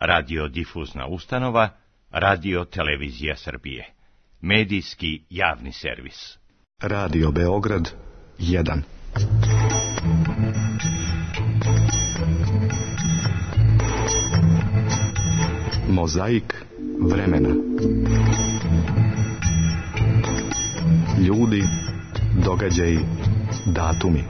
radiodifuzna ustanova, Radio Televizija Srbije. Medijski javni servis. Radio Beograd 1. Mozaik vremena. Ljudi, događaji, datumi.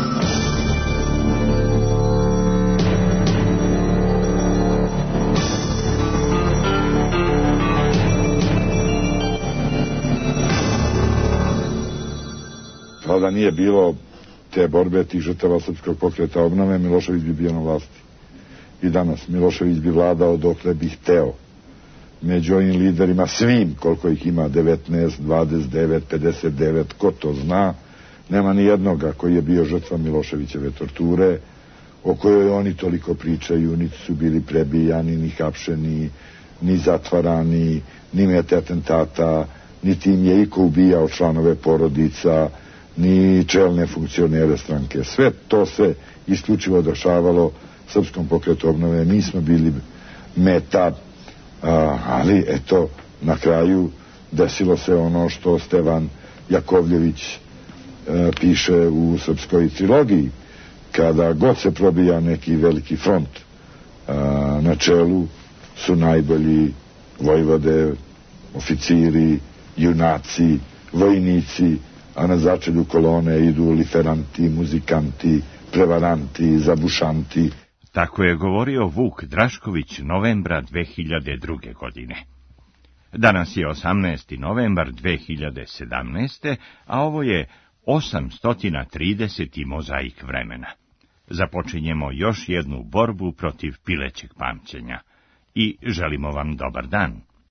Da nije bilo te borbe, tih žrtava Srpskog pokreta obnove, Milošević bi bio na vlasti. I danas Milošević bi vladao dokle bi hteo. Među ovim liderima, svim, koliko ih ima, 19, 29, 59, ko to zna, nema ni jednoga koji je bio žrtva Miloševićeve torture, o kojoj oni toliko pričaju, niti su bili prebijani, ni hapšeni, ni zatvarani, ni mete atentata, niti im je iko ubijao članove porodica, ni čelne funkcionere stranke. Sve to se isključivo dešavalo Srpskom pokretu obnove. Mi smo bili meta, ali eto, na kraju desilo se ono što Stevan Jakovljević piše u Srpskoj trilogiji. Kada god se probija neki veliki front, na čelu su najbolji vojvode, oficiri, junaci, vojnici, a na začelju kolone idu liferanti, muzikanti, prevaranti, zabušanti. Tako je govorio Vuk Drašković novembra 2002. godine. Danas je 18. novembar 2017. a ovo je 830. mozaik vremena. Započinjemo još jednu borbu protiv pilećeg pamćenja i želimo vam dobar dan.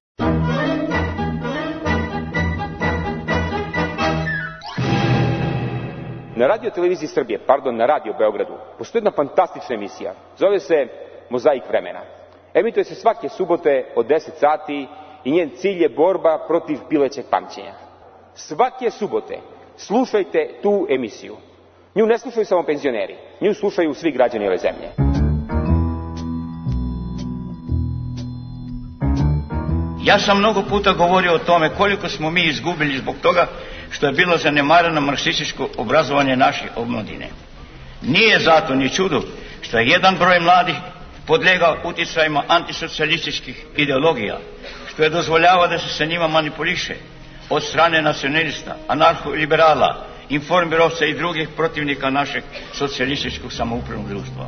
Na Radio Televiziji Srbije, na Radio Beogradu, postoji jedna fantastična emisija. Zove se Mozaik vremena. Emituje se svake subote od 10 sati i njen cilj je borba protiv pilećeg pamćenja. Svake subote slušajte tu emisiju. Nju ne slušaju samo penzioneri, nju slušaju svi građani ove zemlje. Ja sam mnogo puta govorio o tome koliko smo mi izgubili zbog toga što je bilo zanemareno marksističko obrazovanje naše omladine. Nije zato ni čudo što je jedan broj mladih podlegao utjecajima antisocijalističkih ideologija, što je dozvoljavao da se sa njima manipuliše od strane nacionalista, anarcho-liberala, informirovca i drugih protivnika našeg socijalističkog samoupravnog društva.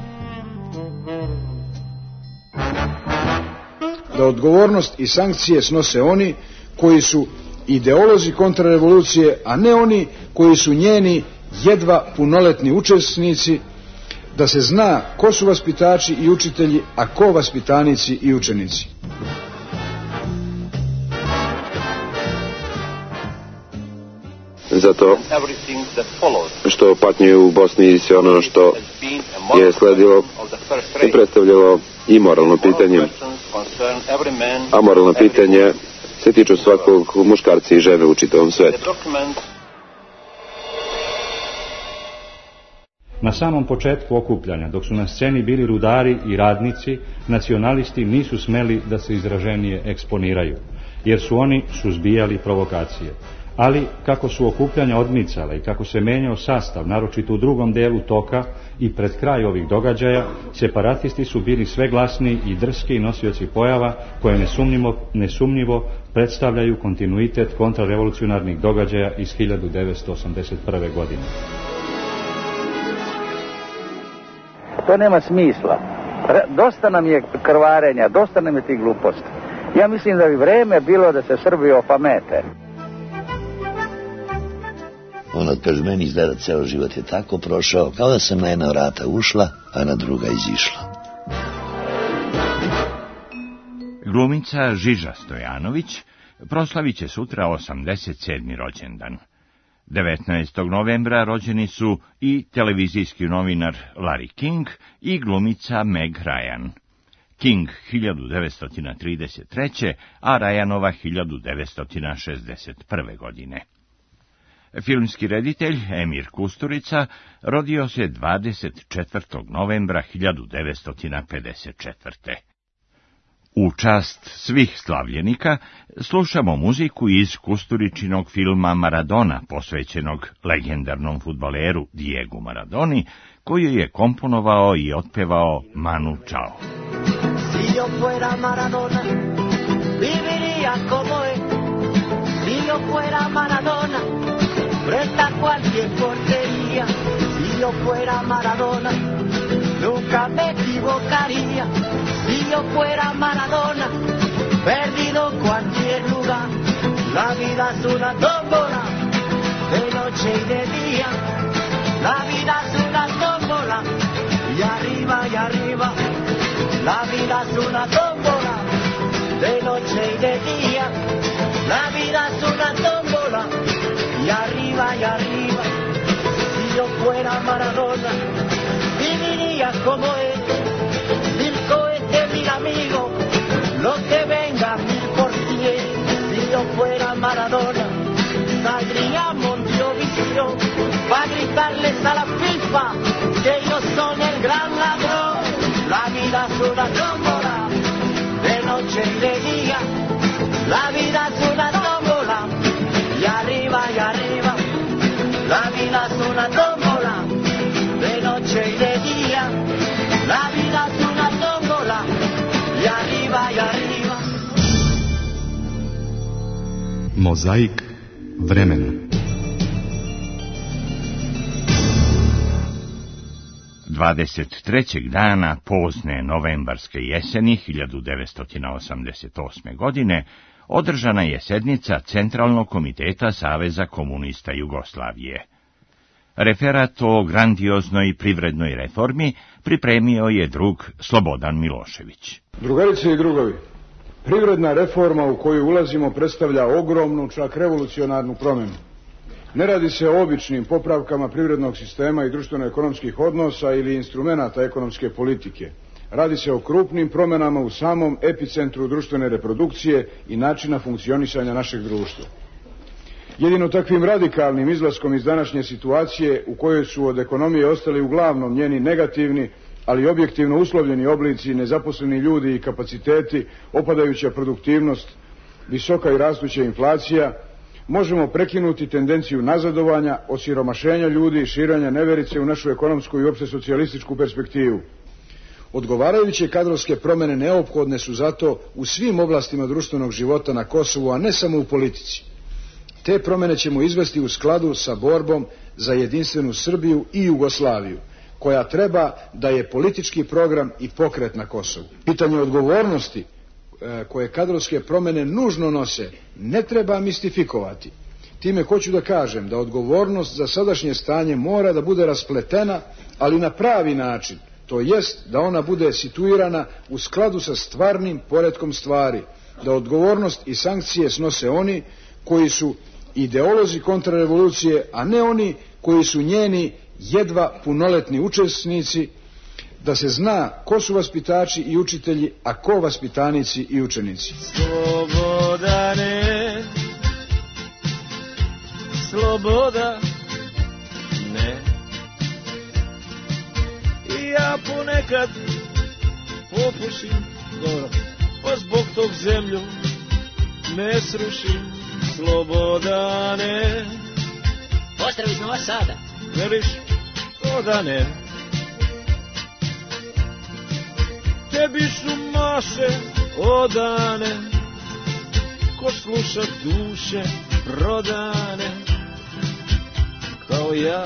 Da odgovornost i sankcije snose oni koji su ideolozi kontrarevolucije, a ne oni koji su njeni jedva punoletni učesnici, da se zna ko su vaspitači i učitelji, a ko vaspitanici i učenici. Zato što patnju u Bosni i sve ono što je sledilo i predstavljalo i moralno pitanje. A moralno pitanje se tiču svakog muškarca i žene u čitavom svetu. Na samom početku okupljanja, dok su na sceni bili rudari i radnici, nacionalisti nisu smeli da se izraženije eksponiraju, jer su oni suzbijali provokacije. Ali, kako su okupljanja odmicala i kako se menjao sastav, naročito u drugom delu toka i pred kraj ovih događaja, separatisti su bili sve glasniji i drski nosioci pojava koje nesumnjivo predstavljaju kontinuitet kontrarevolucionarnih događaja iz 1981. godine. To nema smisla. Dosta nam je krvarenja, dosta nam je tih gluposti. Ja mislim da bi vreme bilo da se Srbi opamete. Kaže, meni izgleda ceo život je tako prošao, kao da sam na jedna vrata ušla, a na druga izišla. Glumica Žiža Stojanović proslavit će sutra 87. rođendan. 19. novembra rođeni su i televizijski novinar Larry King i glumica Meg Ryan. King 1933. a Ryanova 1961. godine. Filmski reditelj Emir Kusturica rodio se 24. novembra 1954. U čast svih slavljenika slušamo muziku iz Kusturičinog filma Maradona, posvećenog legendarnom fudbaleru Diegu Maradoni, koju je komponovao i otpevao Manu Chao. Si yo fuera Maradona, viviría como él. Si yo fuera Maradona, frente a cualquier portería. Si yo fuera Maradona, nunca me equivocaría. Si yo fuera Maradona, perdido en cualquier lugar. La vida es una tómbola, de noche y de día. La vida es una tómbola, y arriba y arriba. La vida es una tómbola, de noche y de día. La vida es una tómbola, y arriba y arriba. Si yo fuera Maradona, viviría como él. Mil cohetes, mil amigos, lo que venga 1000%. Si yo fuera Maradona, saldría a Monteovisión para gritarles a la FIFA que ellos son el gran ladrón. La vida es una tómbola, de noche y de día. La vida es una tómbola, y arriba y arriba. La vida es una tómbola, de noche y de día. La vida es una tómbola, y arriba y arriba. Mozaik vremena. 23. dana pozne novembarske jeseni 1988. godine održana je sednica Centralnog komiteta Saveza komunista Jugoslavije. Referat o grandioznoj privrednoj reformi pripremio je drug Slobodan Milošević. Drugarice i drugovi, privredna reforma u koju ulazimo predstavlja ogromnu, čak revolucionarnu promjenu. Ne radi se o običnim popravkama privrednog sistema i društveno-ekonomskih odnosa ili instrumenata ekonomske politike. Radi se o krupnim promjenama u samom epicentru društvene reprodukcije i načina funkcionisanja našeg društva. Jedino takvim radikalnim izlaskom iz današnje situacije u kojoj su od ekonomije ostali uglavnom njeni negativni, ali objektivno uslovljeni oblici, nezaposleni ljudi i kapaciteti, opadajuća produktivnost, visoka i rastuća inflacija, možemo prekinuti tendenciju nazadovanja, osiromašenja ljudi i širenja neverice u našu ekonomsku i opšte socijalističku perspektivu. Odgovarajuće kadrovske promjene neophodne su zato u svim oblastima društvenog života na Kosovu, a ne samo u politici. Te promjene ćemo izvesti u skladu sa borbom za jedinstvenu Srbiju i Jugoslaviju, koja treba da je politički program i pokret na Kosovu. Pitanje odgovornosti koje kadrovske promjene nužno nose ne treba mistifikovati. Time hoću da kažem da odgovornost za sadašnje stanje mora da bude raspletena, ali na pravi način, to jest da ona bude situirana u skladu sa stvarnim poretkom stvari, da odgovornost i sankcije snose oni koji su ideolozi kontrarevolucije, a ne oni koji su njeni jedva punoletni učesnici, da se zna ko su vaspitači i učitelji, a ko vaspitanici i učenici. Slobodane, sloboda, ne. I ja ponekad popušim, dobro, pa zbog tog zemlju ne srušim. Slobodane. Pozdrav iz Nova Sada. Veliš, Slobodane. Tebi su maše odane, ko sluša duše prodane, kao ja.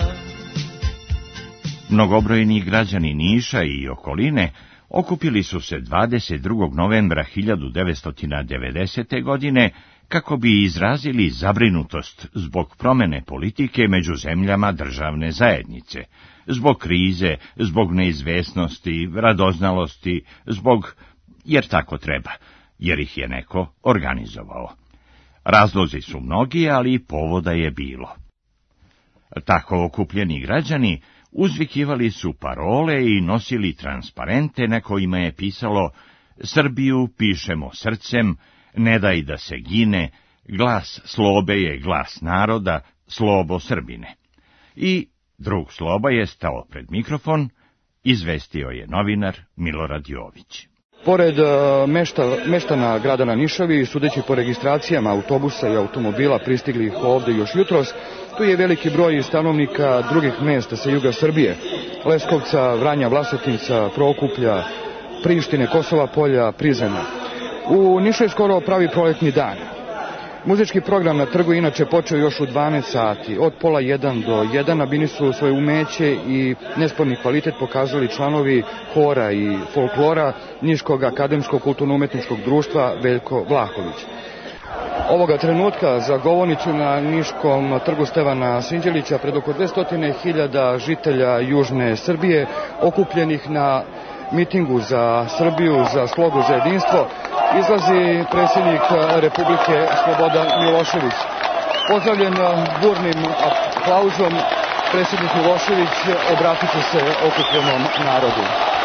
Mnogobrojni građani Niša i okoline okupili su se 22. novembra 1990. godine kako bi izrazili zabrinutost zbog promjene politike među zemljama državne zajednice, zbog krize, zbog neizvesnosti, radoznalosti, jer tako treba, jer ih je neko organizovao. Razlozi su mnogi, ali i povoda je bilo. Tako okupljeni građani uzvikivali su parole i nosili transparente na kojima je pisalo "Srbiju pišemo srcem, ne daj da se gine, glas Slobe je glas naroda, Slobo Srbine." I drug Sloba je stao pred mikrofon, izvestio je novinar Milorad Jović. Pored meštana grada na Nišavi, sudeći po registracijama autobusa i automobila pristiglih ovde još jutros, tu je veliki broj stanovnika drugih mesta sa juga Srbije, Leskovca, Vranja, Vlasotinca, Prokuplja, Prištine, Kosova Polja, Prizrena. U Nišu je skoro pravi proletni dan. Muzički program na trgu inače počeo još u 12 sati. Od pola 1 do 1 na bini su svoje umeće i nesporni kvalitet pokazali članovi hora i folklora Niškog akademskog kulturno-umetničkog društva Veljko Vlahović. Ovoga trenutka za govornicu na Niškom trgu Stevana Sinđelića pred oko 200.000 žitelja Južne Srbije okupljenih na mitingu za Srbiju, za slogu, za jedinstvo, izlazi predsjednik Republike Slobodan Milošević. Pozdravljen burnim aplauzom, predsjednik Milošević obratit će se okupljenom narodu.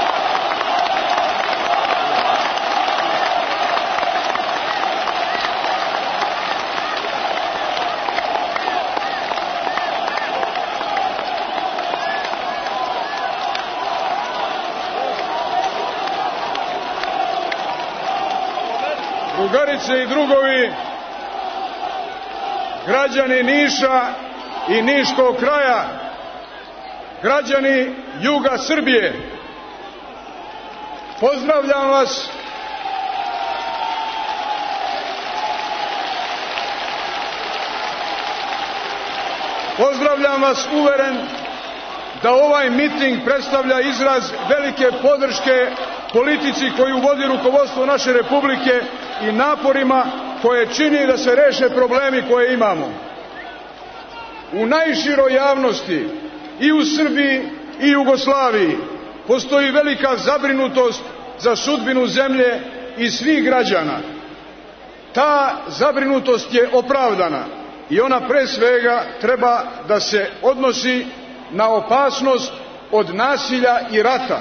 Drugarice i drugovi, građani Niša i Niškog kraja, građani juga Srbije, pozdravljam vas uveren da ovaj miting predstavlja izraz velike podrške politici koju vodi rukovodstvo naše Republike i naporima koje čini da se reše problemi koje imamo. U najširoj javnosti i u Srbiji i Jugoslaviji postoji velika zabrinutost za sudbinu zemlje i svih građana. Ta zabrinutost je opravdana i ona pre svega treba da se odnosi na opasnost od nasilja i rata.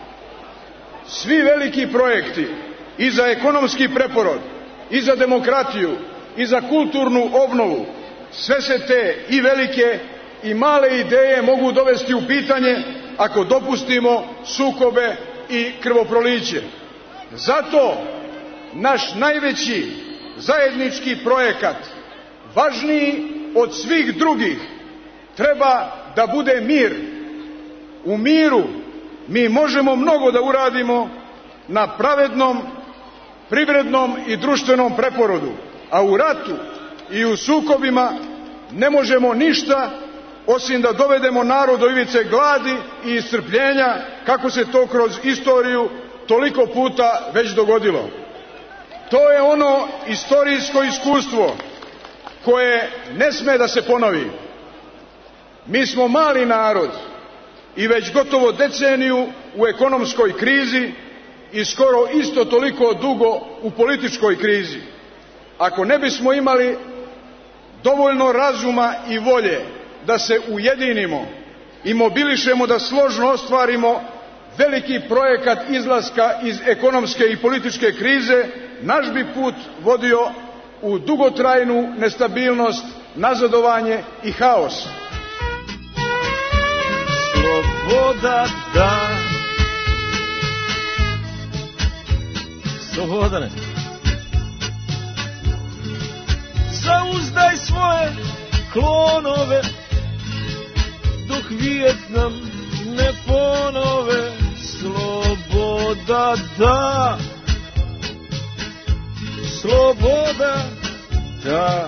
Svi veliki projekti i za ekonomski preporod, i za demokratiju, i za kulturnu obnovu, sve se te i velike i male ideje mogu dovesti u pitanje ako dopustimo sukobe i krvoproliće. Zato naš najveći zajednički projekat, važniji od svih drugih, treba da bude mir. U miru mi možemo mnogo da uradimo na pravednom, privrednom i društvenom preporodu, a u ratu i u sukobima ne možemo ništa osim da dovedemo narod do ivice gladi i iscrpljenja, kako se to kroz istoriju toliko puta već dogodilo. To je ono istorijsko iskustvo koje ne sme da se ponovi. Mi smo mali narod i već gotovo deceniju u ekonomskoj krizi i skoro isto toliko dugo u političkoj krizi. Ako ne bismo imali dovoljno razuma i volje da se ujedinimo i mobilišemo da složno ostvarimo veliki projekat izlaska iz ekonomske i političke krize, naš bi put vodio u dugotrajnu nestabilnost, nazadovanje i haos. Sloboda da. Slobodane. Zauzdaj svoje klonove dok Vijetnam ne ponove. Sloboda da. Sloboda da.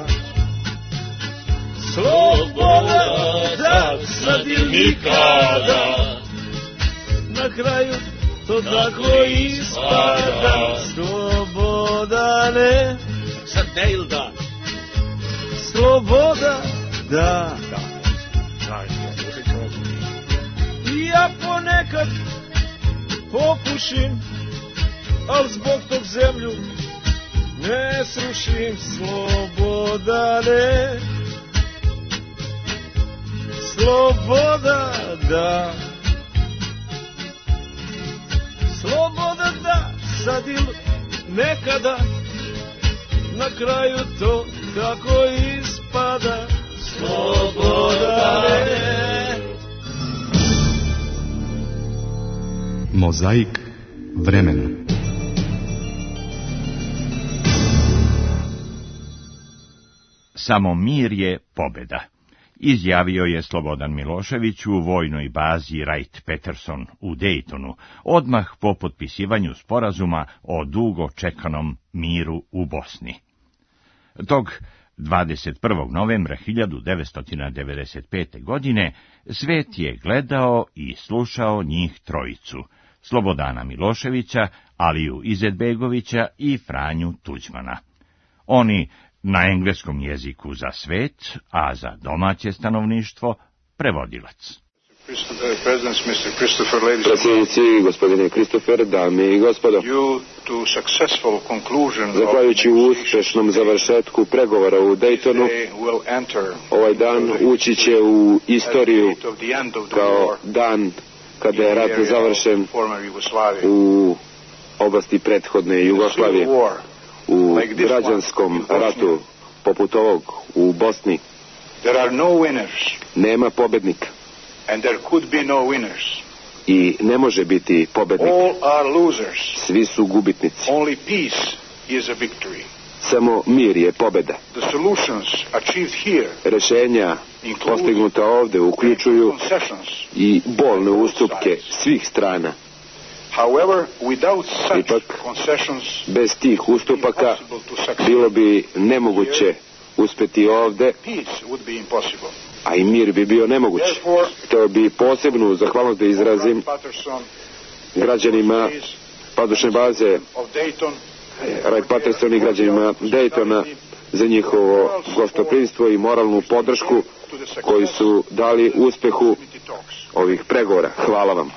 Sloboda da. Sad ili nikada. Na kraju to tako ispada. Sloboda ne. Sad ne ili da. Sloboda da. Ja ponekad popušim, al zbog tog zemlju ne srušim. Sloboda ne. Sloboda da. Sloboda da. Sad ili nekada. Na kraju to tako ispada. Sloboda ne. Mozaik vremena. samo mir je pobeda, izjavio je Slobodan Milošević u vojnoj bazi Wright-Patterson u Daytonu, odmah po potpisivanju sporazuma o dugo čekanom miru u Bosni. Tog 21. novembra 1995. godine svet je gledao i slušao njih trojicu, Slobodana Miloševića, Aliju Izetbegovića i Franju Tuđmana. Oni na engleskom jeziku za svet, a za domaće stanovništvo prevodilac. Predsjednici, gospodine Christopher, dame i gospodo, zahvaljujući uspešnom završetku pregovora u Daytonu, ovaj dan ući će u istoriju kao dan kada je rat završen u oblasti prethodne Jugoslavije. U građanskom ratu poput ovog u Bosni nema pobednika i ne može biti pobednik. Svi su gubitnici. Samo mir je pobeda. Rešenja postignuta ovde uključuju i bolne ustupke svih strana. Ipak, bez tih ustupaka bilo bi nemoguće uspeti ovde, a i mir bi bio nemoguć. Hteo bi posebnu zahvalnost da izrazim građanima padušne baze Wright-Patterson i građanima Daytona za njihovo gostoprimstvo i moralnu podršku koju su dali uspehu ovih pregovora. Hvala vam.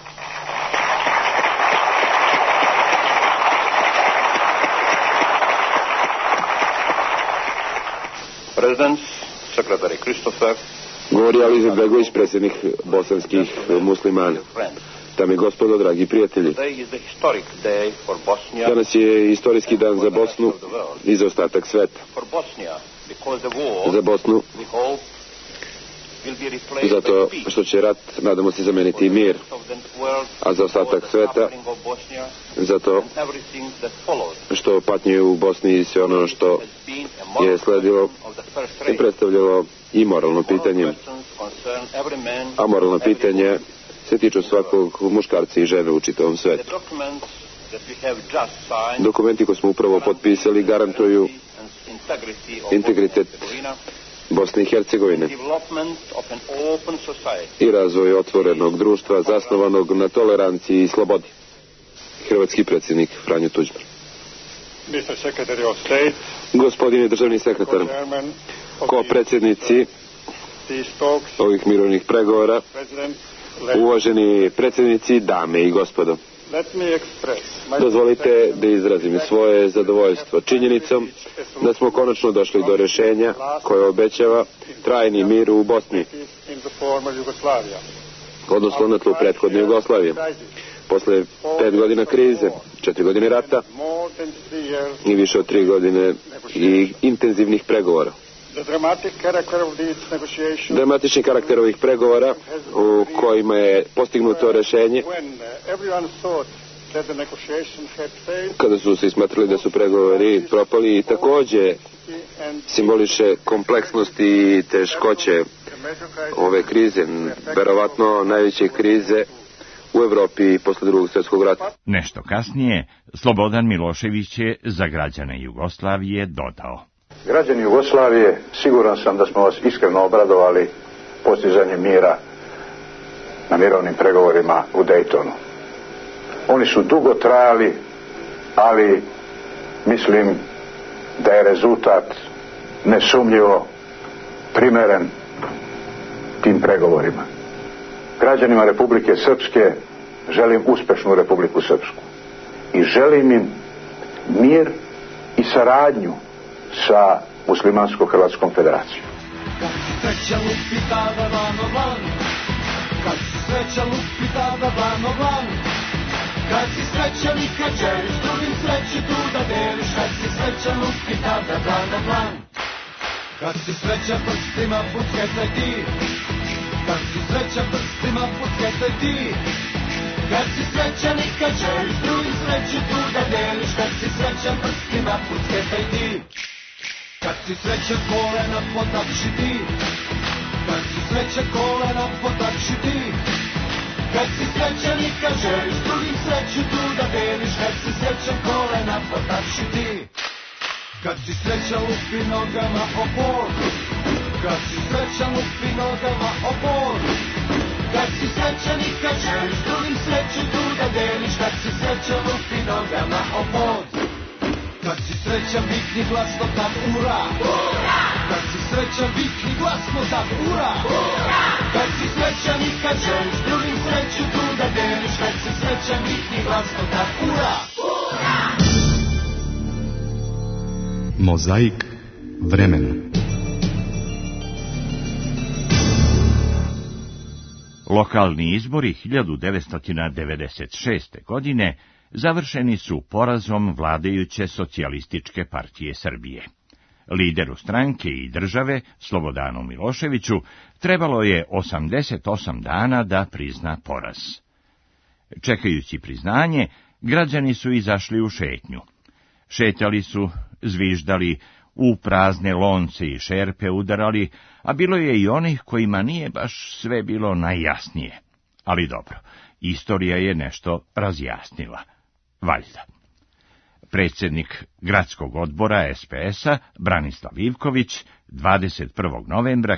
President, Secretary Christopher, govori Ali Izetbegović, predsjednik bosanskih muslimana. Dame i gospodo, dragi prijatelji, danas je istorijski dan za Bosnu i za ostatak sveta. Za Bosnu, zato što će rat, nadamo se, zameniti mir, a za ostatak sveta, zato što patnje u Bosni i sve ono što je sledilo i predstavljalo i moralno pitanje, a moralno pitanje se tiču svakog muškarca i žene u čitavom svetu. Dokumenti koje smo upravo potpisali garantuju integritet Bosne i Hercegovine i razvoj otvorenog društva zasnovanog na toleranciji i slobodi. Hrvatski predsjednik Franjo Tuđman. Gospodine državni sekretar, ko predsjednici ovih mirovnih pregovora, uvaženi predsjednici, dame i gospodo, dozvolite da izrazim svoje zadovoljstvo činjenicom da smo konačno došli do rješenja koje obećava trajni mir u Bosni, odnosno na tlu prethodne Jugoslavije. Posle 5 godina krize, 4 godine rata i više od 3 godine i intenzivnih pregovora. Dramatični karakter ovih pregovora u kojima je postignuto rješenje kada su se smatrali da su pregovori propali i također simboliše kompleksnost i teškoće ove krize, verovatno najveće krize u Evropi posle Drugog svjetskog rata. Nešto kasnije, Slobodan Milošević je za građane Jugoslavije dodao: Građani Jugoslavije, siguran sam da smo vas iskreno obradovali postizanjem mira na mirovnim pregovorima u Daytonu. Oni su dugo trajali, ali mislim da je rezultat nesumnjivo primeren tim pregovorima. Građanima Republike Srpske želim uspešnu Republiku Srpsku i želim im mir i saradnju sa Muslimansko-Hrvatskom federacijom. Kad sreća lupi tada vano van, kad sreća lupi tada vano van, kad si srećan i kad želiš drugim sreću tu da deliš, kad si srećan lupi tada vano van, kad si srećan prstima puckajtaj ti, kad si srećan prstima puckajtaj ti, kad si srećan i kad želiš drugim sreću tu da deliš, kad si srećan prstima puckajtaj ti. Kad si srećan kolena potapši ti, kad si srećan kolena potapši ti, kad si srećan i kad želiš drugim sreću tu da deliš, kad si srećan kolena potapši ti, kad si srećan lupi nogama o pod, kad si srećan lupi nogama o pod, kad si srećan i kad želiš drugim sreću tu da deliš, kad si srećan lupi nogama o pod, kad si srećan vikni glasno tad ura, ura! Kad si srećan vikni glasno tad ura, ura! Kad si srećan i kad želiš drugim sreću tu da deliš, kad si srećan vikni glasno tad ura, ura! Mozaik vremena. Lokalni izbori 1996. godine završeni su porazom vladajuće Socijalističke partije Srbije. Lideru stranke i države, Slobodanu Miloševiću, trebalo je 88 dana da prizna poraz. Čekajući priznanje, građani su izašli u šetnju. Šetali su, zviždali, u prazne lonce i šerpe udarali, a bilo je i onih kojima nije baš sve bilo najjasnije. Ali dobro, istorija je nešto razjasnila. Valjda. Predsjednik gradskog odbora SPS-a, Branislav Ivković, 21. novembra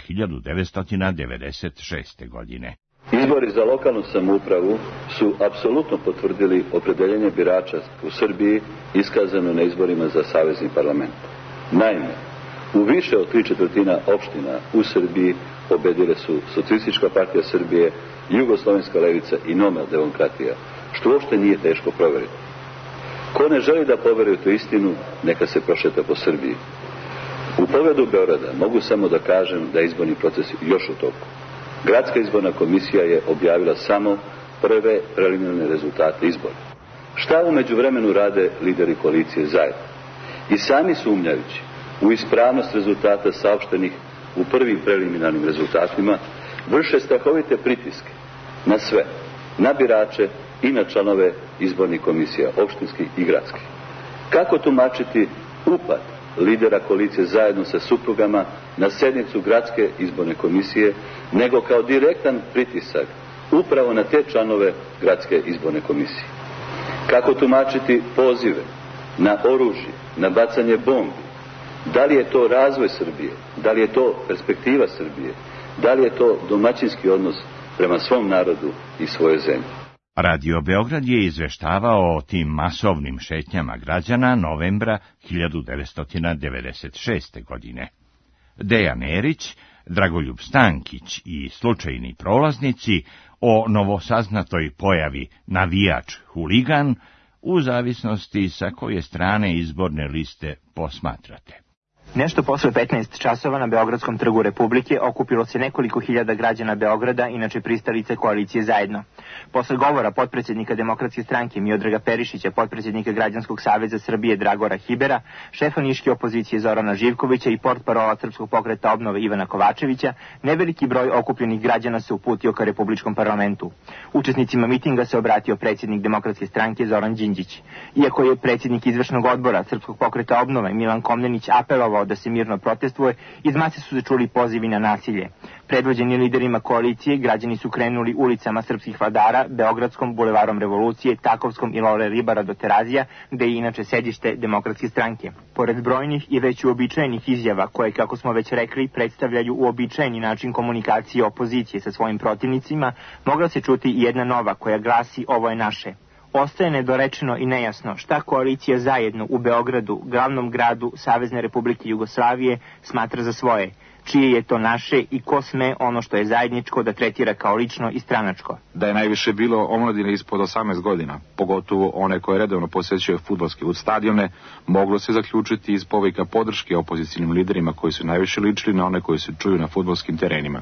1996. godine. Izbori za lokalnu samoupravu su apsolutno potvrdili opredeljenje birača u Srbiji iskazano na izborima za Savezni parlament. Naime, u više od 3/4 opština u Srbiji pobedile su Socijalistička partija Srbije, Jugoslovenska levica i Nova demokratija, što uopšte nije teško proveriti. Ko ne želi da poveruje tu istinu, neka se prošeta po Srbiji. U pogledu Beograda mogu samo da kažem da je izborni proces još u toku. Gradska izborna komisija je objavila samo prve preliminarne rezultate izbora. Šta u međuvremenu rade lideri koalicije zajedno? I sami sumnjajući u ispravnost rezultata saopštenih u prvim preliminarnim rezultatima, vrše strahovite pritiske na sve, na birače i na članove izbornih komisija, opštinskih i gradskih. Kako tumačiti upad lidera koalicije zajedno sa suprugama na sednicu gradske izborne komisije, nego kao direktan pritisak upravo na te članove gradske izborne komisije? Kako tumačiti pozive na oružje, na bacanje bombi? Da li je to razvoj Srbije? Da li je to perspektiva Srbije? Da li je to domaćinski odnos prema svom narodu i svojoj zemlji? Radio Beograd je izveštavao o tim masovnim šetnjama građana novembra 1996. godine. Dejan Erić, Dragoljub Stankić i slučajni prolaznici o novosaznatoj pojavi navijač-huligan, u zavisnosti sa koje strane izborne liste posmatrate. Nešto posle 15 časova na Beogradskom trgu Republike okupilo se nekoliko hiljada građana Beograda, inače pristalice koalicije Zajedno. Posle govora potpredsjednika Demokratske stranke Miodraga Perišića, potpredsjednika Građanskog saveza Srbije Dragora Hibera, šefa niške opozicije Zorana Živkovića i portparola Srpskog pokreta obnove Ivana Kovačevića, neveliki broj okupljenih građana se uputio ka Republičkom parlamentu. Učesnicima mitinga se obratio predsjednik Demokratske stranke Zoran Đinđić. Iako je predsjednik izvršnog odbora Srpskog pokreta obnove Milan Komnenić apelovao da se mirno protestuje, iz mase su se čuli pozivi na nasilje. Predvođeni liderima koalicije, građani su krenuli ulicama srpskih vladara, Beogradskom, Bulevarom Revolucije, Takovskom i Lore Ribara do Terazija, gde je inače sedište Demokratske stranke. Pored brojnih i već uobičajenih izjava, koje, kako smo već rekli, predstavljaju uobičajeni način komunikacije opozicije sa svojim protivnicima, mogla se čuti i jedna nova koja glasi "Ovo je naše". Ostaje nedorečeno i nejasno šta koalicija Zajedno u Beogradu, glavnom gradu Savezne Republike Jugoslavije, smatra za svoje, čije je to naše i ko sme ono što je zajedničko da tretira kao lično i stranačko. Da je najviše bilo omladine ispod 18 godina, pogotovo one koje redovno posećuju fudbalske stadione, moglo se zaključiti iz povika podrške opozicijnim liderima koji su najviše ličili na one koji se čuju na fudbalskim terenima.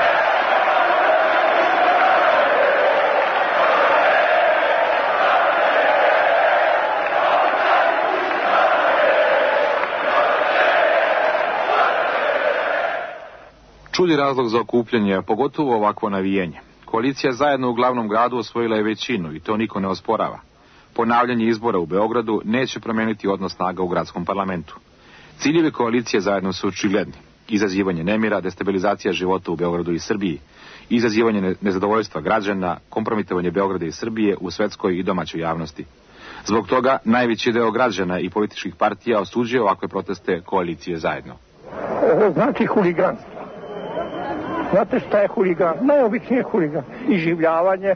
Čudi razlog za okupljanje, pogotovo ovakvo navijenje. Koalicija Zajedno u glavnom gradu osvojila je većinu i to niko ne osporava. Ponavljanje izbora u Beogradu neće promijeniti odnos snaga u gradskom parlamentu. Ciljevi koalicije zajedno su očigledni. Izazivanje nemira, destabilizacija života u Beogradu i Srbiji, izazivanje nezadovoljstva građana, kompromitovanje Beograda i Srbije u svetskoj i domaćoj javnosti. Zbog toga najveći deo građana i političkih partija osuđuje ovakve proteste koalicije zajedno. Ovo znači huliganstvo. Znate šta je huligan? Najobičnije huligan. Iživljavanje.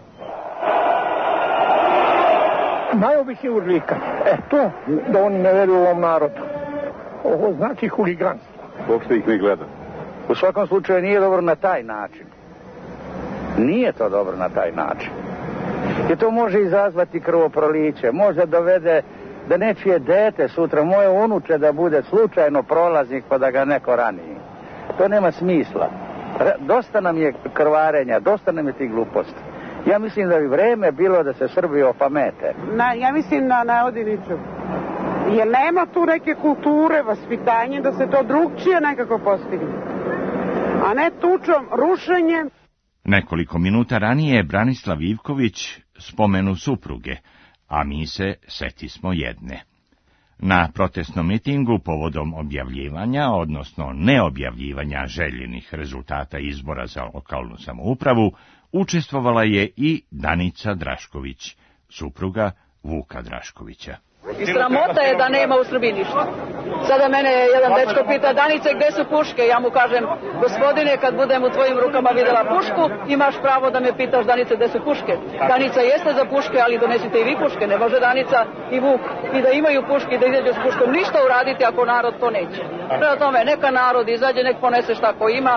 Najobičnije urlikanje. To da oni ne veruju ovom narodu. Ovo znači huliganstvo. Uopšte ih ne gleda. U svakom slučaju nije dobro na taj način. Nije to dobro na taj način. Jer to može izazvati krvoproliće, može dovede da nečije dete sutra, moje unuče, da bude slučajno prolaznik pa da ga neko rani. To nema smisla. Dosta nam je krvarenja, dosta nam je tih gluposti. Ja mislim da bi vreme bilo da se Srbi opamete. Ja mislim na Odiniću. Jer nema tu neke kulture, vaspitanje da se to drugčije nekako postigne. A ne tučom, rušenjem. Nekoliko minuta ranije Branislav Ivković spomenu supruge, a mi se setismo jedne. Na protestnom mitingu povodom objavljivanja, odnosno neobjavljivanja željenih rezultata izbora za lokalnu samoupravu, učestvovala je i Danica Drašković, supruga Vuka Draškovića. I sramota je da nema u Srbiji ništa. Sada mene jedan dečko pita, Danice, gde su puške? Ja mu kažem, gospodine, kad budem u tvojim rukama videla pušku, imaš pravo da me pitaš, Danice, gde su puške? Danica jeste za puške, ali donesite i vi puške. Ne može Danica i Vuk i da imaju puške i da izađu s puškom ništa uraditi ako narod to neće. Prema tome, neka narod izađe, nek ponese šta ko ima.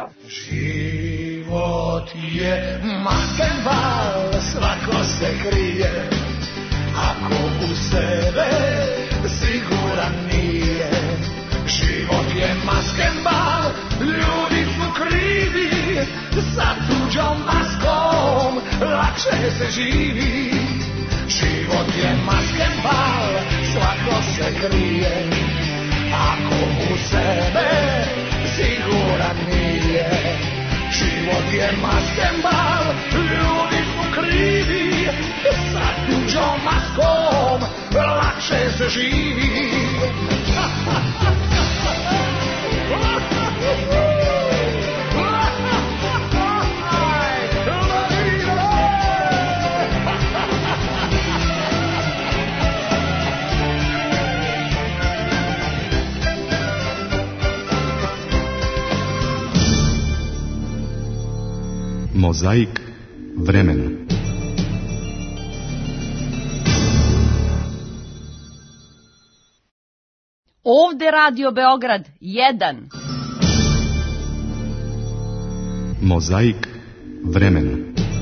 Život je maskenbal, svako se krije. Ako u sebe siguran nije, život je maskenbal, ljudi su krivi, sa tuđom maskom lakše se živi. Život je maskenbal, svako se krije, ako u sebe siguran nije. Život je maskenbal, ljudi su krivi, sa tuđom maskom lakše se živi. Mozaik vremena. Ovde Radio Beograd 1. Mozaik vremena.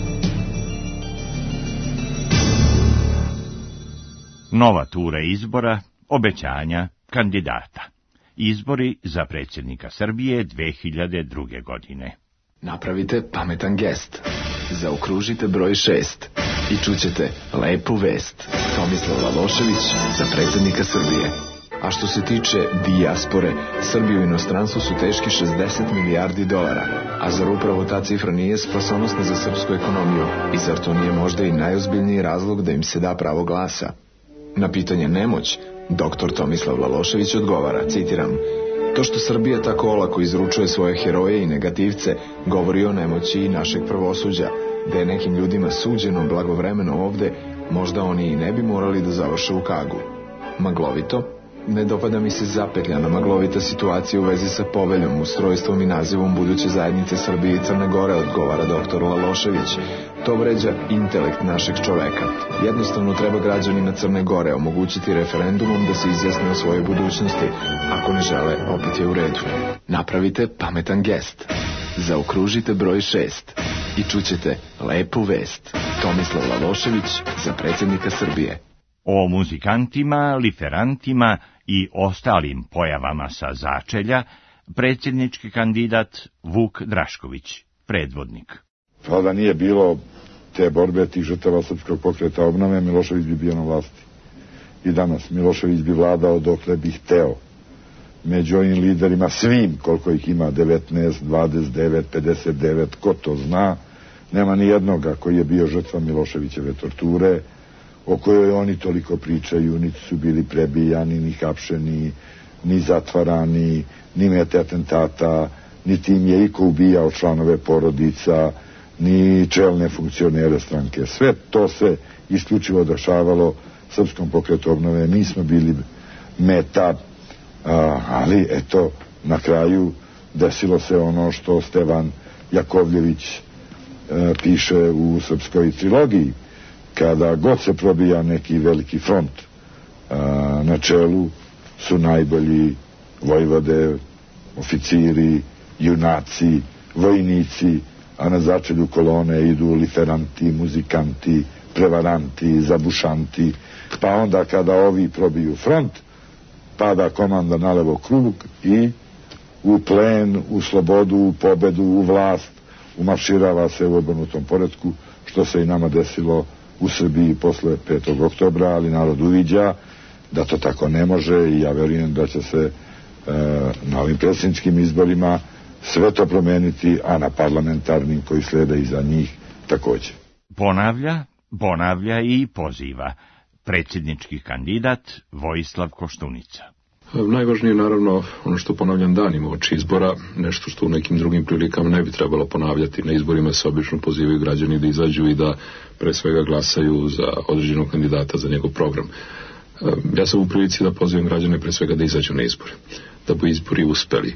Nova tura izbora, obećanja kandidata. Izbori za predsjednika Srbije 2002. godine. Napravite pametan gest. Zaokružite broj 6 i čućete lepu vest. Tomislav Lalošević za predsjednika Srbije. A što se tiče dijaspore, Srbi u inostranstvu su teški 60 milijardi dolara. A zar upravo ta cifra nije spasonosna za srpsku ekonomiju? I zar to nije možda i najozbiljniji razlog da im se da pravo glasa? Na pitanje nemoć, doktor Tomislav Lalošević odgovara, citiram: to što Srbija tako olako izručuje svoje heroje i negativce govori o nemoći i našeg pravosuđa. Da je nekim ljudima suđeno blagovremeno ovde, možda oni i ne bi morali da završe u Kagu. Maglovito? Ne dopada mi se zapetljana maglovita situacija u vezi sa poveljom, ustrojstvom i nazivom buduće zajednice Srbije i Crne Gore, odgovara doktor Lalošević. To vređa intelekt našeg čoveka. Jednostavno treba građanima Crne Gore omogućiti referendumom da se izjasne o svojoj budućnosti. Ako ne žele, opet je u redu. Napravite pametan gest. Zaokružite broj 6 i čućete lepu vest. Tomislav Lalošević za predsjednika Srbije. O muzikantima, liferantima i ostalim pojavama sa začelja, predsjednički kandidat Vuk Drašković, predvodnik. Pa da nije bilo te borbe tih žrtava srpskog pokreta obnove, Milošević bi bio na vlasti. I danas Milošević bi vladao dokle bi hteo. Među ovim liderima, svim, koliko ih ima, 19, 29, 59, ko to zna, nema ni jednoga koji je bio žrtva Miloševićeve torture, o kojoj oni toliko pričaju, niti su bili prebijani, ni hapšeni, ni zatvarani, ni mete atentata, niti im je iko ubijao članove porodica, ni čelne funkcionere stranke. Sve to se isključivo dešavalo Srpskom pokretu obnove. Mi smo bili meta, ali eto, na kraju desilo se ono što Stevan Jakovljević piše u Srpskoj trilogiji. Kada god se probija neki veliki front, na čelu su najbolji vojvode, oficiri, junaci, vojnici, a na začelju kolone idu liferanti, muzikanti, prevaranti, zabušanti, pa onda kada ovi probiju front, pada komanda na levo krug i u plen, u slobodu, u pobedu, u vlast, umarširava se u obrnutom poretku, što se i nama desilo u Srbiji posle 5. oktobra, ali narod uviđa da to tako ne može i ja verujem da će se na ovim predsjedničkim izborima sve to promeniti, a na parlamentarnim koji slede iza njih takođe. Ponavlja i poziva predsjednički kandidat Vojislav Koštunica. Najvažnije je naravno ono što ponavljam danima uoči izbora, nešto što u nekim drugim prilikama ne bi trebalo ponavljati. Na izborima se obično pozivaju građani da izađu i da pre svega glasaju za određenog kandidata, za njegov program. Ja sam u prilici da pozivam građane pre svega da izađu na izbore, da bi izbori uspeli.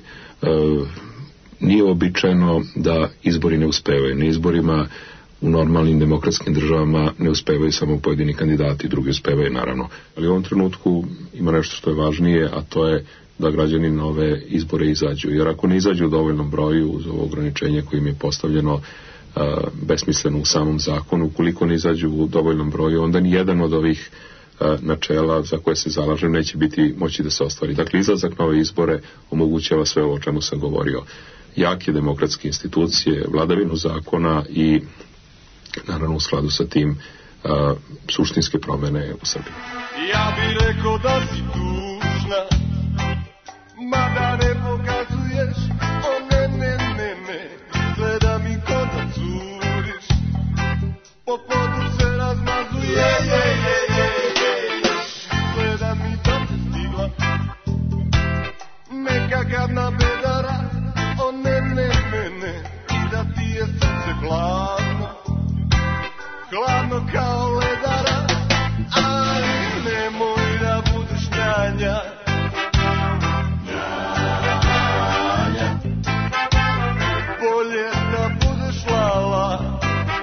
Nije običajno da izbori ne uspevaju. Na izborima u normalnim demokratskim državama ne uspevaju samo pojedini kandidati, drugi uspevaju naravno. Ali u ovom trenutku ima nešto što je važnije, a to je da građani na ove izbore izađu. Jer ako ne izađu u dovoljnom broju uz ovo ograničenje koje im je postavljeno besmisleno u samom zakonu, ukoliko ne izađu u dovoljnom broju, onda ni jedan od ovih načela za koje se zalažem neće biti moći da se ostvari. Dakle, izlazak na ove izbore omogućava sve ovo o čemu sam govorio. Jake demokratske institucije, vladavinu zakona i naravno u skladu sa tim suštinske promene u Srbiji. Ja bih rekao da si tužna, mada ne pokazuješ, o ne, gleda mi ko da curiš, po podu se razmazuje, gleda mi da te stigla, neka gadna bedara, o ne, i da ti je srce hladno, hladno kao ledara, ali nemoj da budeš njanja, bolje da budeš lala,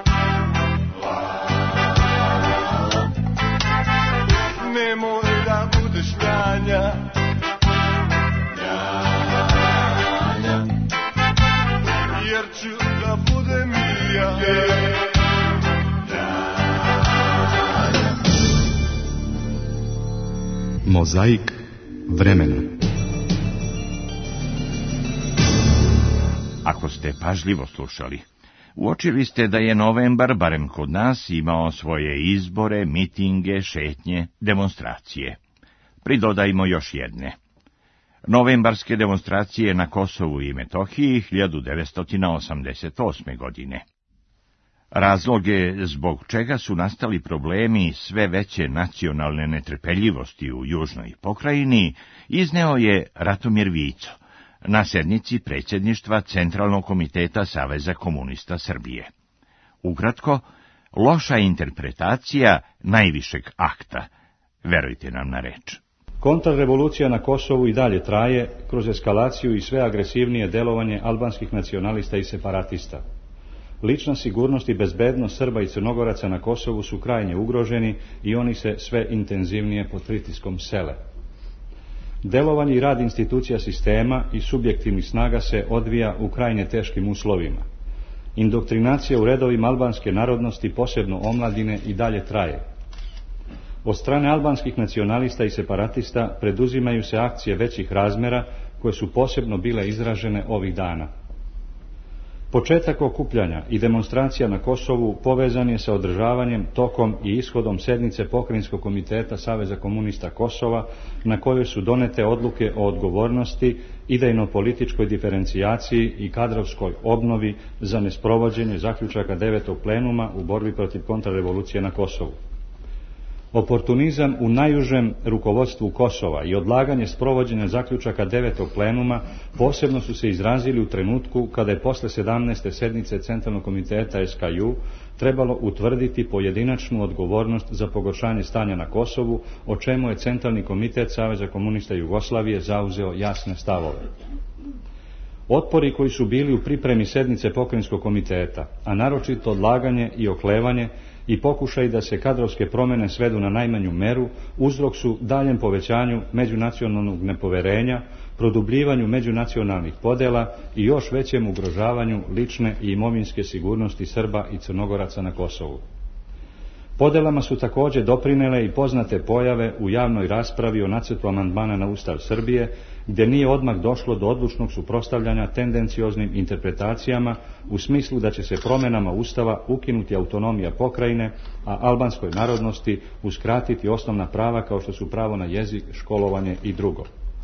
nemoj da budeš njanja, jer ću da budem i ja. Mozaik vremena. Ako ste pažljivo slušali, uočili ste da je novembar, barem kod nas, imao svoje izbore, mitinge, šetnje, demonstracije. Pridodajmo još jedne. Novembarske demonstracije na Kosovu i Metohiji 1988. godine. Razloge zbog čega su nastali problemi sve veće nacionalne netrpeljivosti u južnoj pokrajini izneo je Ratomir Vico na sednici predsjedništva Centralnog komiteta Saveza komunista Srbije. Ukratko, loša interpretacija najvišeg akta, verujte nam na reč. Kontrrevolucija na Kosovu i dalje traje kroz eskalaciju i sve agresivnije delovanje albanskih nacionalista i separatista. Lična sigurnost i bezbednost Srba i Crnogoraca na Kosovu su krajnje ugroženi i oni se sve intenzivnije pod pritiskom sele. Delovanje i rad institucija sistema i subjektivnih snaga se odvija u krajnje teškim uslovima. Indoktrinacija u redovima albanske narodnosti, posebno omladine, i dalje traje. Od strane albanskih nacionalista i separatista preduzimaju se akcije većih razmera koje su posebno bile izražene ovih dana. Početak okupljanja i demonstracija na Kosovu povezan je sa održavanjem, tokom i ishodom sednice Pokrajinskog komiteta Saveza komunista Kosova, na kojoj su donete odluke o odgovornosti, idejno-političkoj diferencijaciji i kadrovskoj obnovi za nesprovođenje zaključaka 9. plenuma u borbi protiv kontrarevolucije na Kosovu. Oportunizam u najužem rukovodstvu Kosova i odlaganje sprovođenja zaključaka 9. plenuma posebno su se izrazili u trenutku kada je posle 17. sednice Centralnog komiteta SKJ trebalo utvrditi pojedinačnu odgovornost za pogoršanje stanja na Kosovu, o čemu je Centralni komitet Saveza komunista Jugoslavije zauzeo jasne stavove. Otpori koji su bili u pripremi sednice Pokrajinskog komiteta, a naročito odlaganje i oklevanje i pokušaj da se kadrovske promjene svedu na najmanju meru, uzrok su daljem povećanju međunacionalnog nepoverenja, produbljivanju međunacionalnih podela i još većem ugrožavanju lične i imovinske sigurnosti Srba i Crnogoraca na Kosovu. Podelama su također doprinele i poznate pojave u javnoj raspravi o nacrtu amandmana na Ustav Srbije, gdje nije odmah došlo do odlučnog suprotstavljanja tendencioznim interpretacijama u smislu da će se promjenama Ustava ukinuti autonomija pokrajine, a albanskoj narodnosti uskratiti osnovna prava kao što su pravo na jezik, školovanje i drugo.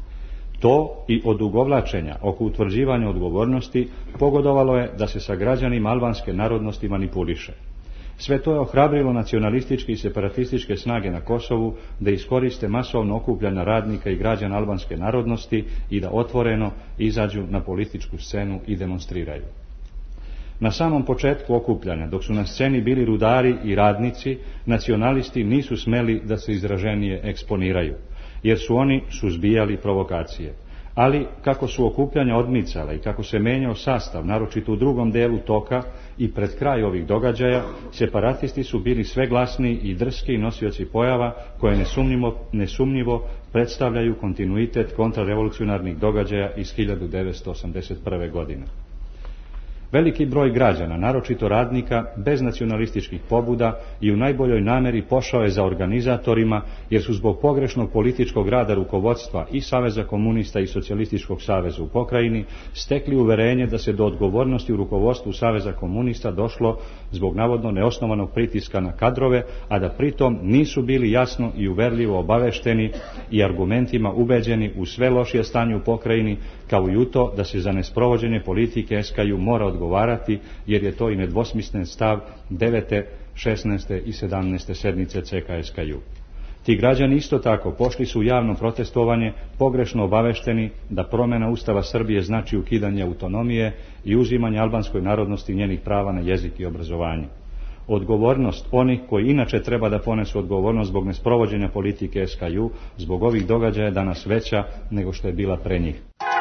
To i odugovlačenja oko utvrđivanja odgovornosti pogodovalo je da se sa građanima albanske narodnosti manipuliše. Sve to je ohrabrilo nacionalističke i separatističke snage na Kosovu da iskoriste masovno okupljanja radnika i građana albanske narodnosti i da otvoreno izađu na političku scenu i demonstriraju. Na samom početku okupljanja, dok su na sceni bili rudari i radnici, nacionalisti nisu smeli da se izraženije eksponiraju, jer su oni suzbijali provokacije. Ali, kako su okupljanja odmicala i kako se menjao sastav, naročito u drugom delu toka i pred kraj ovih događaja, separatisti su bili sve glasniji i drski nosioci pojava koje nesumnjivo predstavljaju kontinuitet kontrarevolucionarnih događaja iz 1981. godine. Veliki broj građana, naročito radnika, bez nacionalističkih pobuda i u najboljoj nameri pošao je za organizatorima, jer su zbog pogrešnog političkog rada rukovodstva i Saveza komunista i Socijalističkog saveza u pokrajini stekli uverenje da se do odgovornosti u rukovodstvu Saveza komunista došlo zbog navodno neosnovanog pritiska na kadrove, a da pritom nisu bili jasno i uverljivo obavešteni i argumentima ubeđeni u sve lošije stanje u pokrajini, kao i u to da se za nesprovođenje politike SKJ mora odgovarati, jer je to i nedvosmislen stav 9., 16. i 17. sednice CK SKJ. Ti građani isto tako pošli su u javno protestovanje, pogrešno obavešteni da promjena Ustava Srbije znači ukidanje autonomije i uzimanje albanskoj narodnosti njenih prava na jezik i obrazovanje. Odgovornost onih koji inače treba da ponesu odgovornost zbog nesprovođenja politike SKJ zbog ovih događaja je danas veća nego što je bila pre njih.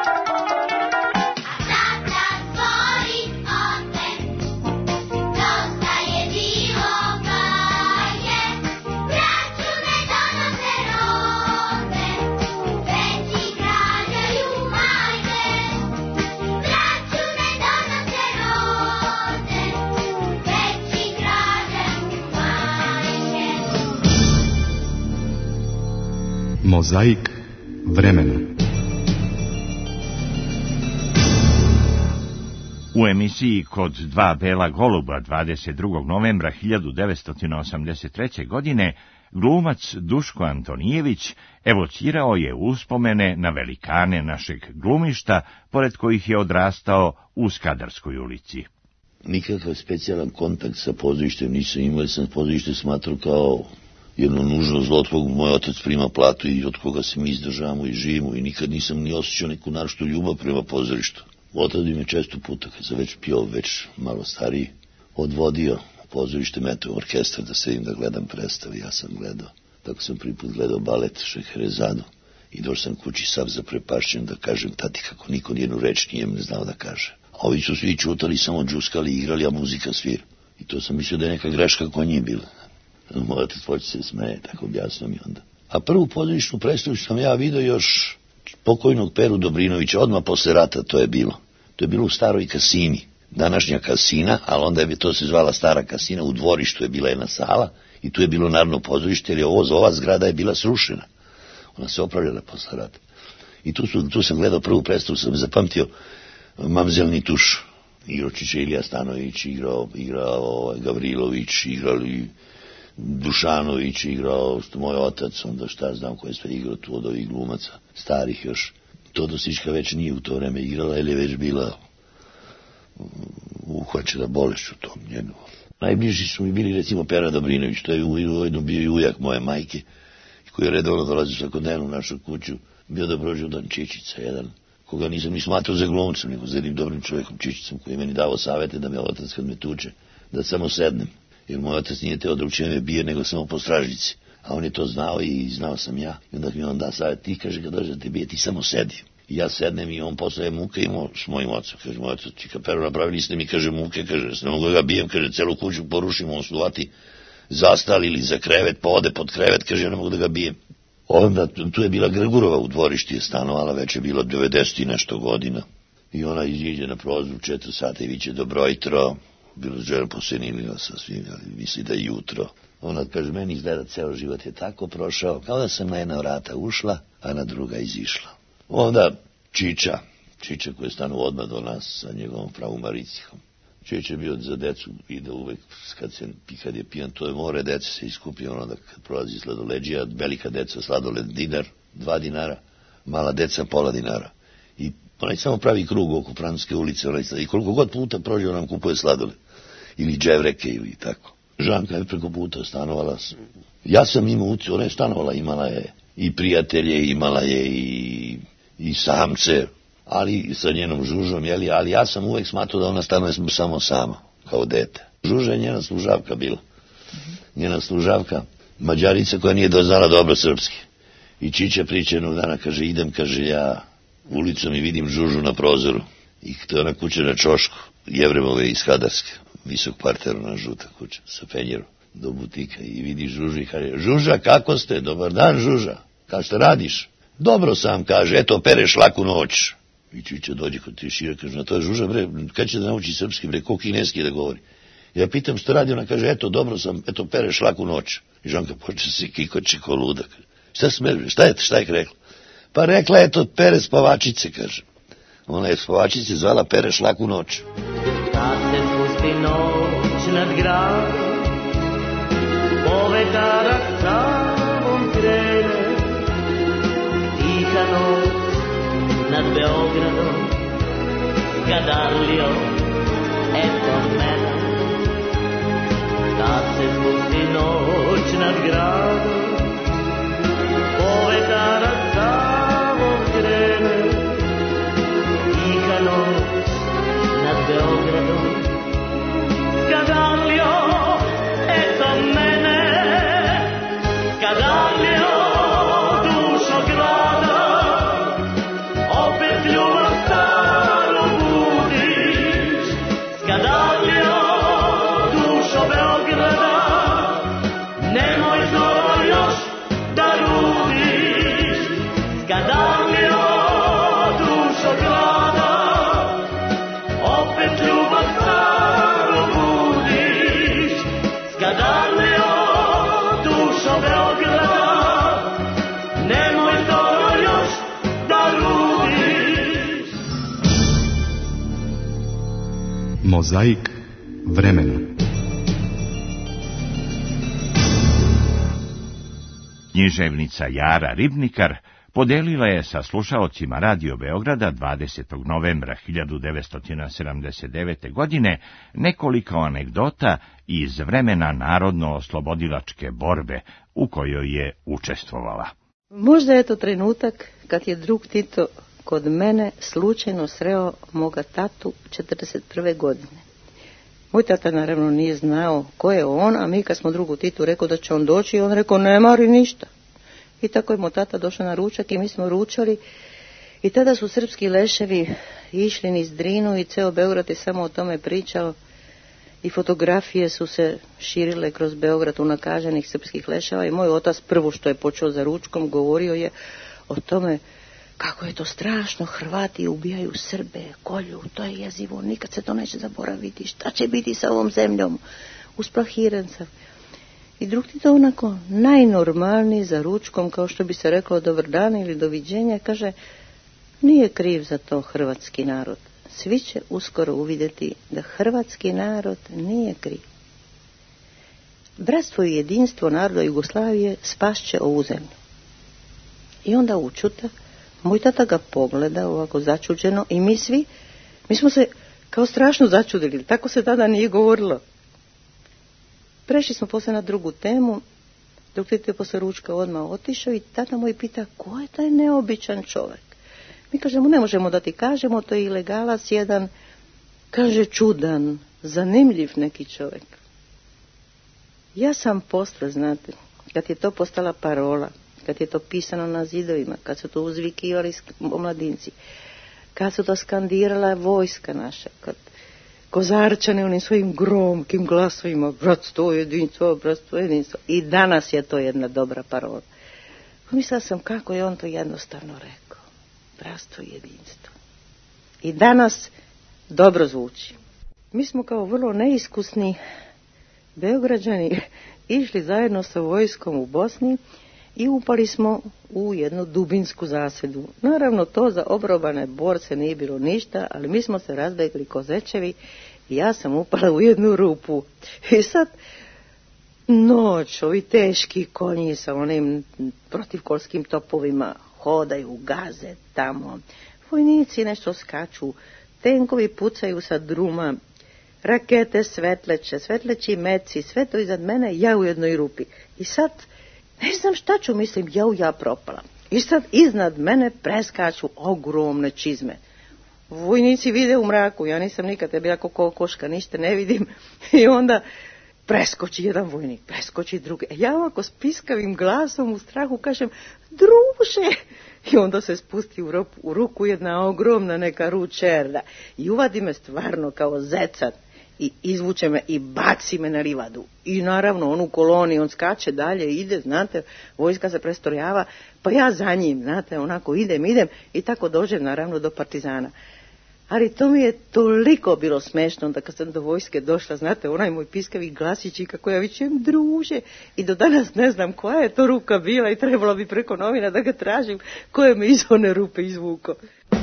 Mozaik vremena. U emisiji Kod dva bela goluba 22. novembra 1983. godine glumac Duško Antonijević evocirao je uspomene na velikane našeg glumišta, pored kojih je odrastao u Skadarskoj ulici. Nikakav specijalan kontakt sa pozorištem nisam imao, jer sam pozorište smatrao kao jedno nužno zlo od koga moj otac prima platu i od koga se mi izdržavamo i živimo, i nikad nisam ni osjećao neku naročitu ljubav prema pozorištu. Otac bi me često puta, kad sam već pio, već malo stariji, odvodio u pozorište Meteo orkestra da sedim da gledam predstavu. Ja sam gledao. Tako sam prvi put gledao balet Šeherezadu i došao sam kući sav zaprepašćen da kažem tati kako niko nijednu reč nije ne znao da kaže. A ovi su svi čutali, samo džuskali, igrali, a muzika svira. I to sam mislio da je neka greška koja nije bila. Moj otac hoće se smeje, tako objasnio mi onda. A prvu pozorišnu predstavu sam ja vidio još pokojnog Peru Dobrinovića, odmah posle rata to je bilo. To je bilo u staroj kasini, današnja kasina, ali onda je to se zvala stara kasina, u dvorištu je bila jedna sala i tu je bilo Narodno pozorište, jer je ova zgrada je bila srušena. Ona se opravljala posle rata. I tu sam gledao prvu predstavu, sam zapamtio Mamzelni tuš. Igročić je Ilija Stanović, igrao Gavrilović, igrali Dušanović, igrao moj otac, onda šta znam ko je sve igrao tu od ovih glumaca, starih još. Todosićka već nije u to vreme igrala, jer je već bila uhvaćena bolešću tom njenu. Najbliži su mi bili recimo Pera Dobrinović, to je ujedno bio i ujak moje majke, koji je redovno dolazio svakodnevno u našu kuću, bio Dobrođudan Čičica, jedan, koga nisam ni smatrao za glumcem, nego za jednim dobrim čovjekom Čičicom, koji je meni davao savete da me otac kad me tuče, da samo sednem, jer moj otac nije teo da učine me bije, nego samo po stražnici, a on je to znao i znao sam ja, i onda mi on da savjet, ti kaže kad dođe da te bije, ti samo sedi. I ja sednem i on postaje muke i s mojim ocem. Kaže, moj otac, čika Pero, napravili ste mi, kaže, muke, kaže, ne mogu ga bijem, kaže, celu kuću porušim, on su vati zastali ili za krevet, pa ode pod krevet, kaže, ja ne mogu da ga bijem. Onda tu je bila Grgurova u dvorišti, je stanovala, već je bilo 90 i nešto godina. I ona iziđe na prozor u 4 sata i viće dobro jutro, bilo žena posenilila sa svim, ali misli da je jutro. Ona kaže, meni izgleda ceo život je tako prošao, kao da sam na jedna vrata ušla, a na druga izišla. Onda Čiča koji je stanuo odmah do nas sa njegovom pravu Maricihom. Čiča je bio za decu i da uvek kad je pijan, to je more, deca se iskupi, onda kad prolazi sladoleđija, velika deca sladoled dinar, 2 dinara, mala deca pola dinara. I onaj samo pravi krug oko Francuske ulice, i koliko god puta prođe, on nam kupuje sladoled. Ili dževreke ili tako. Žanka je preko puta stanovala. Ja sam imao ona je stanovala, imala je i prijatelje, imala je i samce, ali sa njenom Žužom, ali ja sam uvek smatrao da ona stanuje samo sama, kao dete. Žuža je njena služavka bila. Njena služavka, Mađarica koja nije doznala dobro srpski. I Čiča priča jednog dana, kaže, idem, kaže, ja ulicom i vidim Žužu na prozoru. I to je ona kuća na Čošku, Jevremove iz Hadarske, visok parter, ona žuta kuća, sa penjerom, do butika. I vidi Žužu i kaže, Žuža, kako ste? Dobar dan, Žuža. Kao što radiš? Dobro sam, kaže, eto, pereš laku noć. I Čiča dođe kod Trišira, kaže, na to je Žuža, bre, kad će da nauči srpski, bre, ko kineski da govori? Ja pitam što radi, ona kaže, eto, dobro sam, eto, pereš laku noć. I Žanka počne se kikoči ko luda. Šta smeš, bre, šta je rekla? Pa rekla, eto, pere spavačice, kaže. Ona je spavačice zvala pereš laku noć. Kad se spusti noć nad gradom, povetarak Savom krene, tiha noć nad Beogradom, Gadalio, eto mene. Kad se spusti noć nad gradom, povetarak Savom krene, tiha noć nad Beogradom, Gadalio, eto mene. Gadalio, dušo grada, opet ljubav staru budiš. Gadalio, dušo Beograda, nemoj to još da rudiš. Gadalio, dušo grada, opet ljubav staru budiš. Gadalio, dušo Beograda, nemoj to još da rudiš. Mozaik vremena. Književnica Jara Ribnikar podelila je sa slušaocima Radio Beograda 20. novembra 1979. godine nekoliko anegdota iz vremena narodno-oslobodilačke borbe u kojoj je učestvovala. Možda je to trenutak kad je drug Tito kod mene slučajno sreo moga tatu 41. godine. Moj tata naravno nije znao ko je on, a mi kad smo drugu Titu rekao da će on doći, on rekao ne mari ništa. I tako je moj tata došao na ručak i mi smo ručali i tada su srpski leševi išli niz Drinu i ceo Beograd je samo o tome pričao i fotografije su se širile kroz Beograd unakaženih srpskih leševa i moj otac prvo što je počeo za ručkom govorio je o tome kako je to strašno, Hrvati ubijaju Srbe, kolju, to je jezivo, nikad se to neće zaboraviti, šta će biti sa ovom zemljom, usplahiran sam. I drug Tito onako najnormalniji za ručkom, kao što bi se reklo dobar dan ili doviđenja, kaže, nije kriv za to hrvatski narod. Svi će uskoro uvidjeti da hrvatski narod nije kriv. Bratstvo i jedinstvo naroda Jugoslavije spašće ovu zemlju. I onda učuta, moj tata ga pogleda ovako začuđeno i mi smo se kao strašno začudili. Tako se tada nije govorilo. Prešli smo posle na drugu temu, dok Tito je posle ručka odmah otišao i tata moj pita, ko je taj neobičan čovjek? Mi kažemo, ne možemo da ti kažemo, to je ilegalac jedan, kaže, čudan, zanimljiv neki čovjek. Ja sam posle, znate, kad je to postala parola, kad je to pisano na zidovima, kad su to uzvikivali omladinci, kad su to skandirala vojska naša, kad Kozarčani onim svojim gromkim glasovima, bratstvo, jedinstvo, bratstvo, jedinstvo. I danas je to jedna dobra parola. Mislila sam kako je on to jednostavno rekao. Bratstvo i jedinstvo. I danas dobro zvuči. Mi smo kao vrlo neiskusni Beograđani išli zajedno sa vojskom u Bosni i upali smo u jednu dubinsku zasedu. Naravno, to za obrobane borce nije bilo ništa, ali mi smo se razbegli ko zečevi i ja sam upala u jednu rupu. I sad noć, ovi teški konji sa onim protivkolskim topovima hodaju, gaze tamo. Vojnici nešto skaču, tenkovi pucaju sa druma, rakete svetleći meci, sve to iznad mene, ja u jednoj rupi. I sad, ne znam šta ću, mislim, ja propala. I sad iznad mene preskaču ogromne čizme. Vojnici vide u mraku, ja nisam nikad bila kokoška, ništa ne vidim. I onda preskoči jedan vojnik, preskoči drugi. Ja ovako s piskavim glasom u strahu kažem, druže! I onda se spusti u ruku jedna ogromna neka ručerda i uvadi me stvarno kao zecat i izvuče me i baci me na livadu. I naravno on u koloni, on skače dalje, ide, znate, vojska se prestorjava, pa ja za njim, znate, onako idem i tako dođem naravno do partizana. Ali to mi je toliko bilo smešno da kad sam do vojske došla, znate, onaj moj piskavi glasić i kako ja vičem, druže, i do danas ne znam koja je to ruka bila i trebalo bi preko novina da ga tražim, koje me iz one rupe izvuko.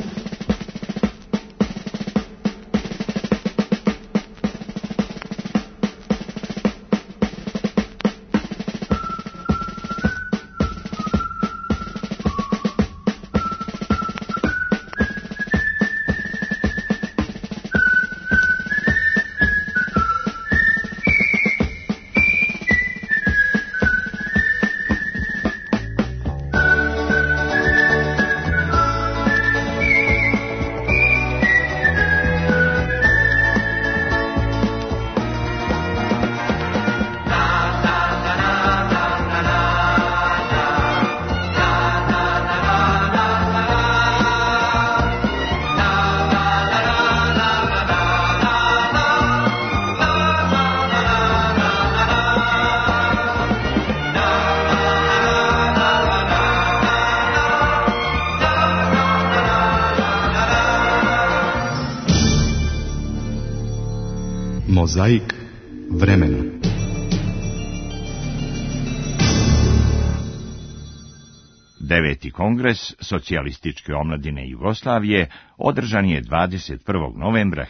Mozaik vremena. Deveti kongres socijalističke omladine Jugoslavije održan je 21. novembra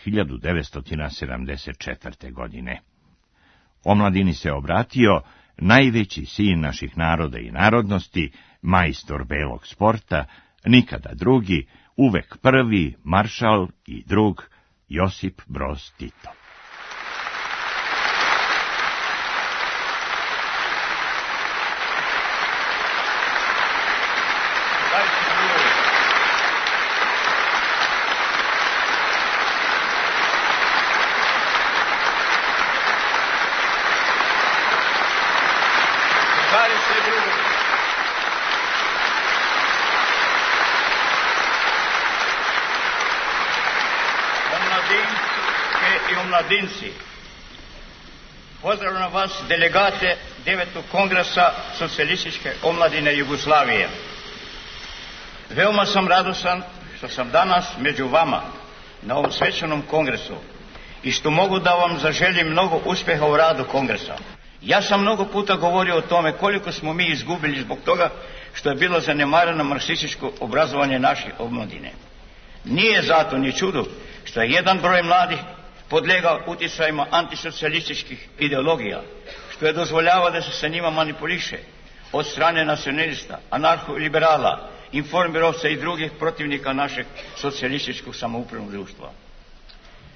1974. godine. Omladini se obratio najveći sin naših naroda i narodnosti, majstor belog sporta, nikada drugi, uvek prvi, maršal i drug Josip Broz Tito. Omladinci, pozdravljam vas, delegate 9. kongresa socijalističke omladine Jugoslavije. Veoma sam radosan što sam danas među vama na ovom svečanom kongresu i što mogu da vam zaželim mnogo uspjeha u radu kongresa. Ja sam mnogo puta govorio o tome koliko smo mi izgubili zbog toga što je bilo zanemareno marksističko obrazovanje naše omladine. Nije zato ni čudo što je jedan broj mladih podlegao utjecajima antisocijalističkih ideologija, što je dozvoljava da se sa njima manipuliše od strane nacionalista, anarcho-liberala, informirovca i drugih protivnika našeg socijalističkog samoupravnog društva.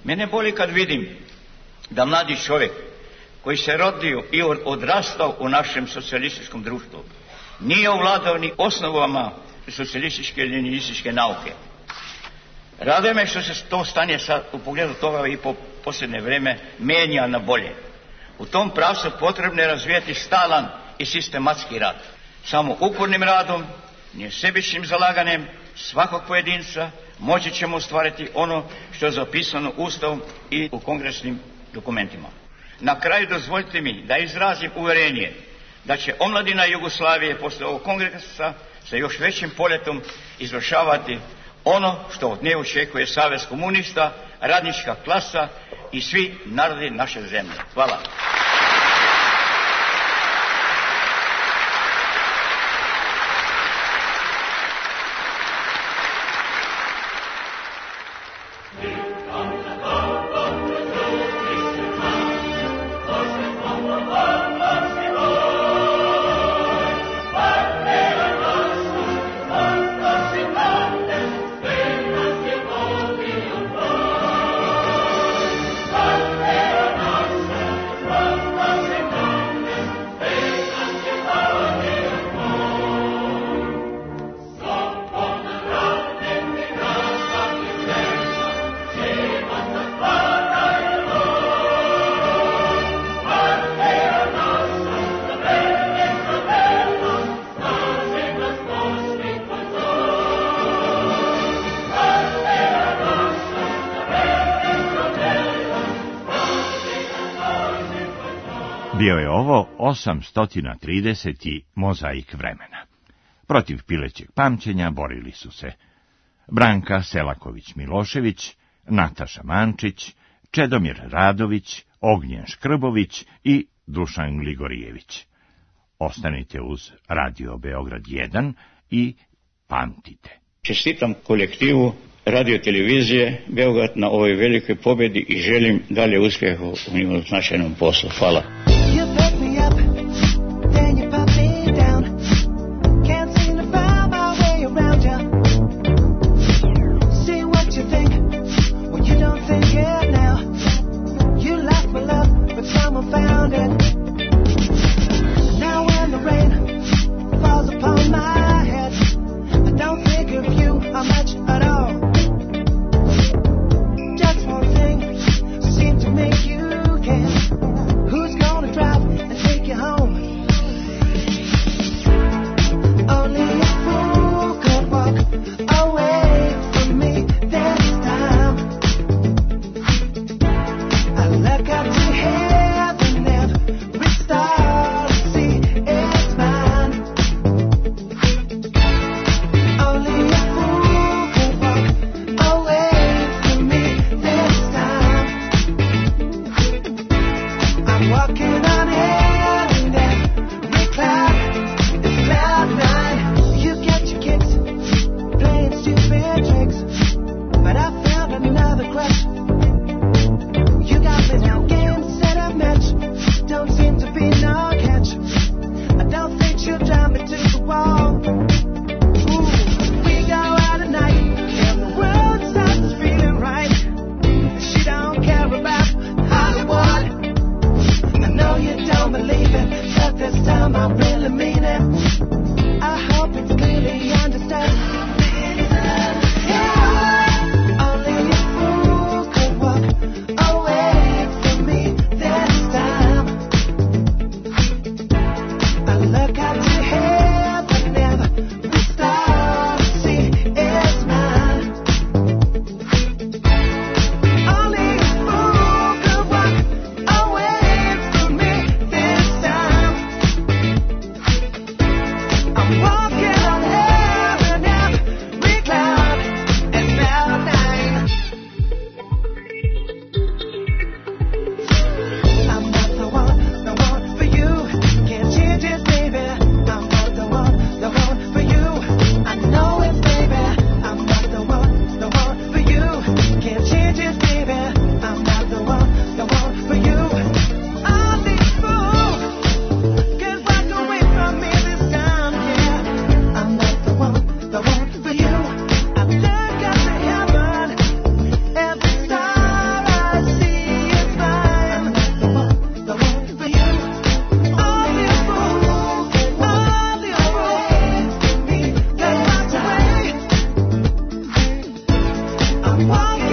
Mene boli kad vidim da mladi čovjek koji se rodio i odrastao u našem socijalističkom društvu nije ovladao ni osnovama socijalističke i leninističke nauke. Raduje me što se to stanje sad u pogledu toga i po posljednje vrijeme menja na bolje. U tom pravcu potrebno je razvijati stalan i sistematski rad. Samo upornim radom, nesebičnim zalaganjem svakog pojedinca moći ćemo ostvariti ono što je zapisano Ustavom i u kongresnim dokumentima. Na kraju dozvolite mi da izrazim uvjerenje da će omladina Jugoslavije poslije ovog kongresa sa još većim poljetom izvršavati ono što od nje očekuje Savez komunista, radnička klasa i svi narodi naše zemlje. Hvala. Bio je ovo 830. mozaik vremena. Protiv pilećeg pamćenja borili su se Branka Selaković-Milošević, Nataša Mančić, Čedomir Radović, Ognjen Škrbović i Dušan Gligorijević. Ostanite uz Radio Beograd 1 i pamtite. Čestitam kolektivu radio-televizije Beograd na ovoj velikoj pobjedi i želim dalje uspjeha u njemu značajnom poslu. Hvala. Who's gonna Wow.